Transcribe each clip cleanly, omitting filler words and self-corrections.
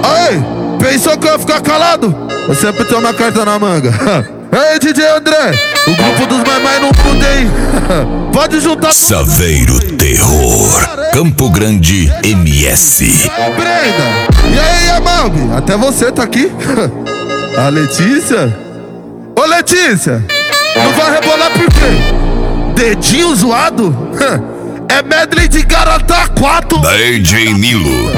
Aí, pensou que eu ia ficar calado? Eu sempre tenho uma carta na manga. Ei, DJ André, o grupo dos mais no mundo, hein? Pode juntar. Saveiro Terror, Campo Grande MS. Brenda, e aí, Amalbi? Até você tá aqui. A Letícia? Ô, Letícia, não vai rebolar por quê? Dedinho zoado? É medley de Garatá 4. DJ Nilo.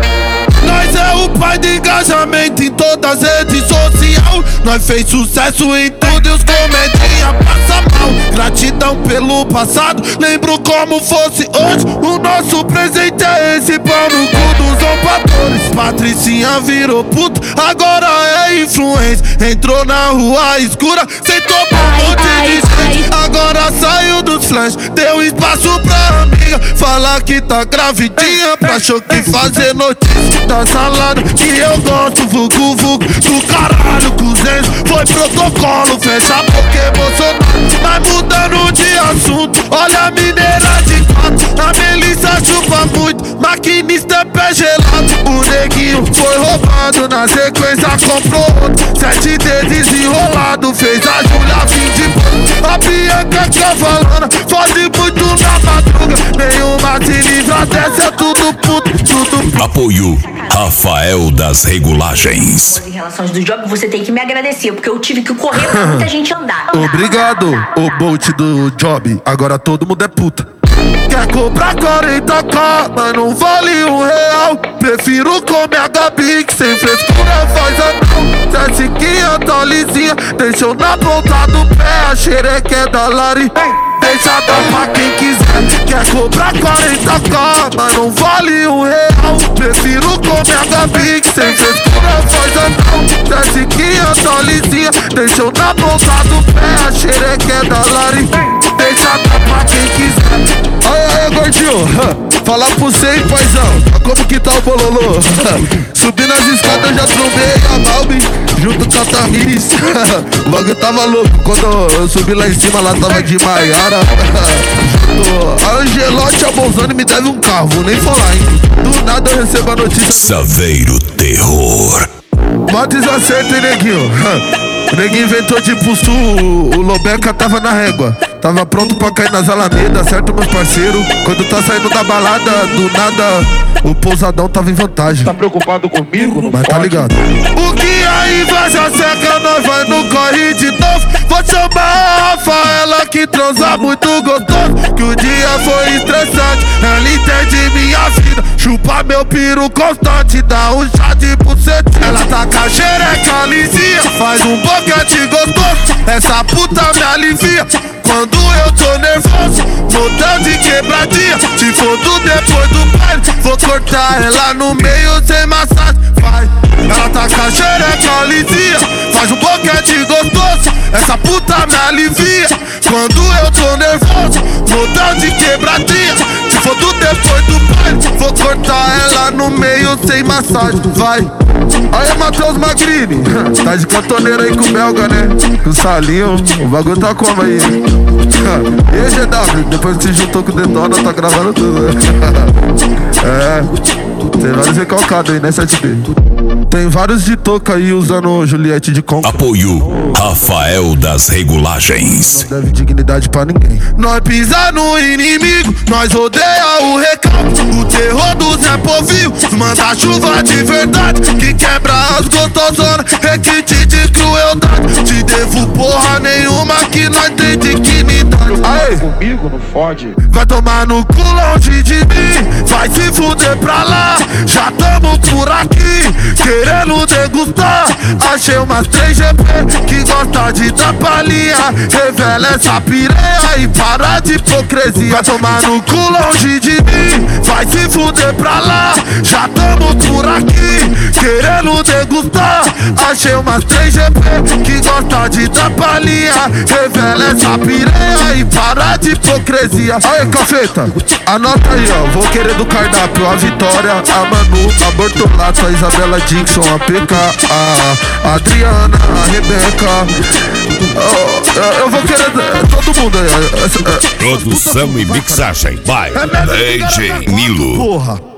Nós é o pai do engajamento em todas as redes sociais. Nós fez sucesso em tudo e os comedinha passa mal. Gratidão pelo passado, lembro como fosse hoje. O nosso presente é esse, pau no cu dos zombadores. Patricinha virou puto, agora é influência. Entrou na rua escura, sentou pra um monte de gente. Agora saiu dos flash, deu espaço pra amiga. Falar que tá gravidinha, pra choque fazer notícia. Da salada que eu gosto, vucu vucu do caralho, cozinhos. Foi protocolo, fecha a boca, Bolsonaro. Mas mudando de assunto, olha a mineira de quatro. A Melissa chupa muito, maquinista é pé gelado. O neguinho foi roubado, na sequência comprou outro. 7 dedos enrolado, fez a Júlia fim de ponto. A Bianca cavalana, fode muito na madruga. Nenhuma se livra dessa, é tudo puto, tudo puto. Apoio Rafael das Regulagens. Em relação do job, você tem que me agradecer, porque eu tive que correr pra muita gente andar. Obrigado, o Bolt do job. Agora todo mundo é puta. Quer comprar 40k, mas não vale R$1. Prefiro comer a Gabi, que sem frescura faz anão. Cessiquinha tá lisinha, deixou na ponta do pé. A xereca é da Lari, deixa dar pra quem quiser. Quer comprar 40k, mas não vale R$1. Prefiro comer a Gabi, que sem frescura faz anão. Cessiquinha tá lisinha, deixou na ponta do pé. A xereca é da Lari, deixa dar pra quem quiser. Aí, gordinho, falar pro você, hein, paizão. Como que tá o bololô? Subi nas escadas, já trombei a Malbi junto com a Tamiris. O bagulho tava louco. Quando eu subi lá em cima, lá tava de Maiara. A Angelote, a Bolzani me deve um carro, vou nem falar, hein. Do nada eu recebo a notícia. Saveiro Terror. Bota desacerto, hein, neguinho. O neguinho inventou de pulso, o Lobeca tava na régua. Tava pronto pra cair nas alamedas, certo, meus parceiros? Quando tá saindo da balada, do nada, o pousadão tava em vantagem. Tá preocupado comigo? Mas tá ligado. O que a inveja seca, nós vai no corre de novo. Vou chamar a Rafaela que transa muito gostoso. Que o dia foi estressante, ela entende minha vida. Chupa meu piru constante, dá um chá de bucetinha. Ela tá com a xereca lisinha, faz um boquete gostoso. Essa puta me alivia quando eu tô nervoso, montão de quebradinha. Se for do depois do baile, vou cortar ela no meio sem massagem. Vai, ela tá com a xereca lisinha, faz um boquete gostoso. Essa puta me alivia quando eu tô nervoso, montão de quebradinha. Se for do depois do baile, vou cortar ela no meio sem massagem. Vai. Aí, Matheus Magrini, tá de cantoneira aí com o belga, né? Com o Salinho, o bagulho tá como aí? E aí, GW, depois que se juntou com o Detona, tá gravando tudo, né? Tem vários recalcados aí, né, 7B? Tem vários de touca aí usando Juliette de Conca. Apoio Rafael das Regulagens. Não deve dignidade pra ninguém. Nós pisa no inimigo, nós odeia o recalque. O terror do Zé Povinho, manda chuva de verdade. Que quebra as gostosonas, requinte de crueldade. Te devo porra nenhuma que nós tem dignidade. Aê. Comigo não fode. Vai tomar no cu longe de mim, vai se fuder pra lá. Já tamo por aqui, querendo degustar. Achei umas 3GP que gosta de dar palhinha. Revela essa piranha e para de hipocrisia. Vai tomar no cu longe de mim, vai se fuder pra lá. Já tamo por aqui, querendo degustar. Achei umas 3GP que gosta de dar palhinha. Revela essa piranha e para de hipocrisia. Aí, cafeta, anota aí, ó. Vou querer do cardápio a Vitória, a Manu, a Bortolato, a Isabela Dixon, a PK, a Adriana, a Rebeca. Eu vou querer todo mundo aí. Produção e mixagem by DJ Nilo. Porra.